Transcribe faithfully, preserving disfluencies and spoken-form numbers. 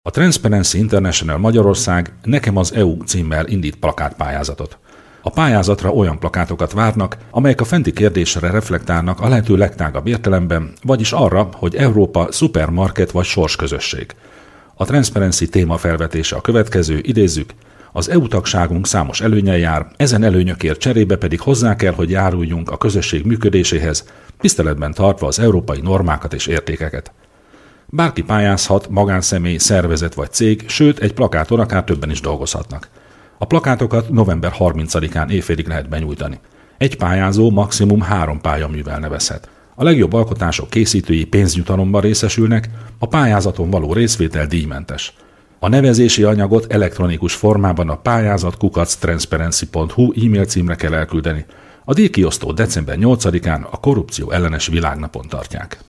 A Transparency International Magyarország Nekem az é u címmel indít plakátpályázatot. A pályázatra olyan plakátokat várnak, amelyek a fenti kérdésre reflektálnak a lehető legtágabb értelemben, vagyis arra, hogy Európa szupermarket vagy sorsközösség. A Transparency téma felvetése a következő, idézzük: az é u tagságunk számos előnnyel jár, ezen előnyökért cserébe pedig hozzá kell, hogy járuljunk a közösség működéséhez, tiszteletben tartva az európai normákat és értékeket. Bárki pályázhat, magánszemély, szervezet vagy cég, sőt egy plakáton akár többen is dolgozhatnak. A plakátokat november harmincadikán éjfélig lehet benyújtani. Egy pályázó maximum három pályaművel nevezhet. A legjobb alkotások készítői pénzjutalomban részesülnek, a pályázaton való részvétel díjmentes. A nevezési anyagot elektronikus formában a pályázat kukac transparency pont hu e-mail címre kell elküldeni. A díjkiosztót december nyolcadikán a korrupció ellenes világnapon tartják.